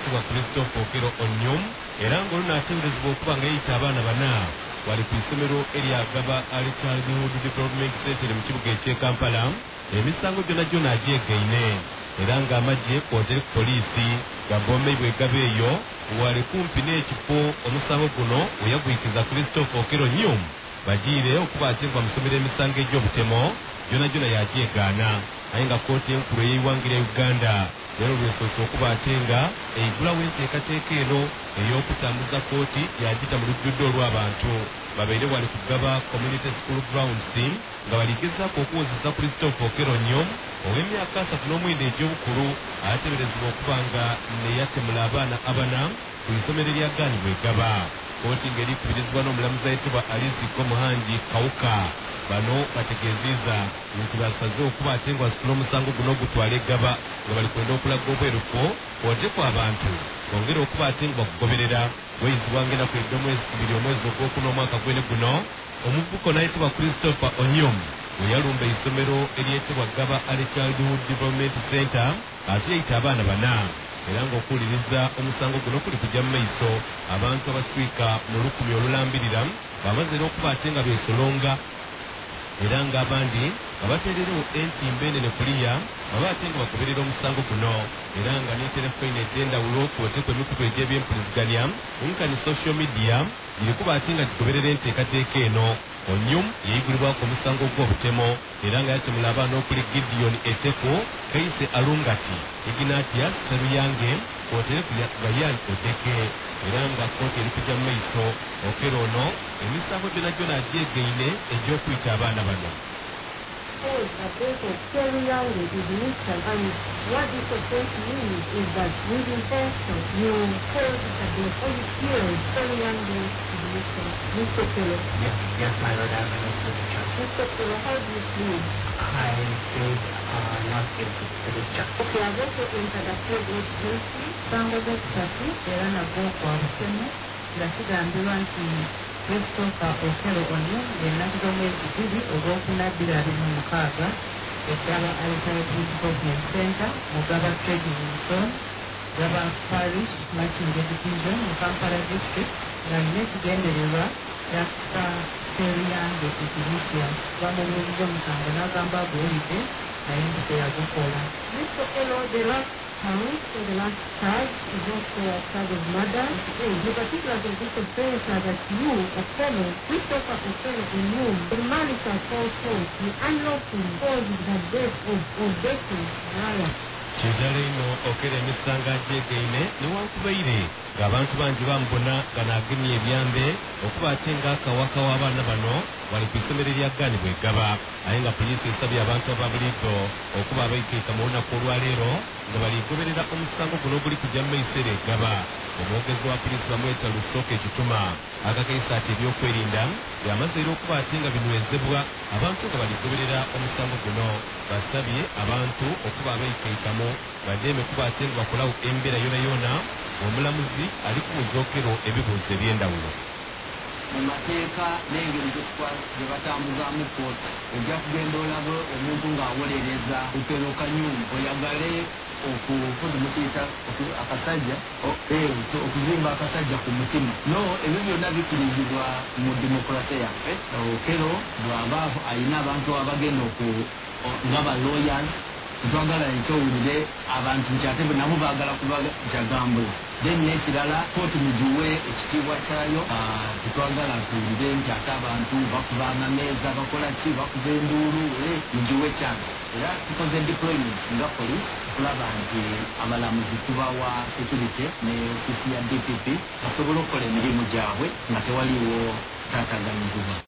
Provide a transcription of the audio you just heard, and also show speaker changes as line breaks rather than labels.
ayitibwa Christopher Okero Onyum era ng'olunaateeberezebwa okuba nga yayita abaana bana wali ku isomero eryagaba Early Childhood Development Center mu kibuga eky'e Kampala. Emisango gyonna agyegaine era ng'amagye kw'oteri ku poliisi gabombe bwegaba eyo wali kumpi n'ekifo omusango guno we yagwikiza Christopher Okero Onyum bagiire okuba ateebwa mu ssomero emisango egy'obutemo gyonna yagyegaana naye nga kkooti enkulu ey'eiwanga lya Uganda leero lwesoose okuba ate nga eigulawo enteekateeka eno ey'okutambuza kkooti yagita mu lujjudde olw'abantu babeere wali kugaba community school grounds nga baligezaako okuwozesa Christopher Okero Onyum ow'emyaka 39 egy'obukulu ateeberezebwa okuba nga neyatemula abaana abana ku isomero eryaganibwa egaba. Kkooti ng'erikubirizibwa n'omulamuzi ayitibwa Aliziko Muhangi Kawuka bano bategeezezza nti basaze okuba ate nga basitula omusango guno ogutwala egaba nga bali kwenda okulaga obweruko kwotekwa abantu bongera okuba ate nga bakugoberera weyizibwa ng'ennaku eby'omwezi 2 omwezi ogwokuna omwaka gwene guno omuvubuka n'ayitibwa Christopher Onyum we yalumba isomero eryetebwa Gaba Early Childhood Development Center ate yayita abaana bana era ng'okuwuliriza omusango guno kuli kujja mu maiso abantu abaswika mu 10 olulambirira bamaze n'okuba ate nga beesolonga era ng'abandi nga bateererewo entimba enene kuliya baba ate nga bagoberera omusango guno era nga ne telefone ez'endawulo kwotekwa emikutu egy'ebyempuliziganya nkani social media biri kuba ate nga gigoberera enteekateeka eno. Onyum yayigulibwako omusango gw'obutemo era nga yatemula abaana okuli Gideon Eteko, Kaise Alungati, Ignatius Seruyange kwotere Gayan Oteke era nga kkooti eri kujja mu maiso Okero ono emisango gyonna agyegaine egy'okuyita abaana bano.
Seruyange is initial, and what this offense means is that with intention you cause a death or you killed Seruyange is initial. Mr. Okero.
Yes, my Lord, I have understood the charge.
Mr. Okero, how do you feel?
I feel not guilty to this charge.
Okay, I've also entered a plea not guilty. Sango Gsati era nabwo kwa butemu nga kigambibwa nti Christopher Okero Onyum yenna z'omwezi 2 ogw'okunabira 26 ekyaba Early Childhood Development Center mu Gaba Trading Zone, Gaba Parish, Makinge Division mu Kampala District nga alina ekigendererwa Dr. Seruyange Ignatius bamubuuliza omusango n'agamba aguwulidde naye nti teyagukola. Mr. Okero, the last count for the last charge is also a charge of murder. The particulars of this offense are that you, Okero, Christopher Okero Onyum, in marital falsehood, you unlawfully caused the death of Betty Ryan.
Kiddala eno Okero emisango agyegaine newankubadde ng'abantu bangi bamubona nga n'agemye ebyambe okuba ate ng'akawaka w'abaana bano wali ku isomero eryaganibwa egaba aye nga poliisi esabye abantu ababulido okuba abaikika mu lunaku olwaleero nga baligoberera omusango guno oguli kujja mu maiso era egaba. Omwogezi wa poliisi bamweta Lusooka Ekituma akakayisa ati ebyokwerinda byamaze era okuba ate nga binywezebwa abantu nga baligoberera omusango guno. Basabye abantu okuba abaikikamu bajeeme kuba ate nga bakolawo embeera yoona omulamuzi ali kubuuza Okero ebibuuzo eby'endawulo.
Mu mateeka n'engeri gye batambuzaamu kkooti ojja kugenda olabe omuntu ng'awolereza Okero Onyum oyagale okuzimukiyita akasajja okuzimba akasajja ku mutima no ebyo byonna bikkirizibwa mu demokrasiya yaffe. Okero bw'aba alina abantu abagenda nga ba lawyers twagala ekyowulire abantu nti ate nabo baagala kuba kyagambula then n'ekirala kooti mugiwe ekitiibwa kyayo tetwagala tuwulire nti ate abantu bakuba amameeza bakola ki bakuba enduulu mugiwe kyange era tukoze deployment nga police okulaba nti abalamuzi tubawa security ne ofisi ya DPP basobole okukola emirimu gyabwe nga tewaliwo taataganyizibwa.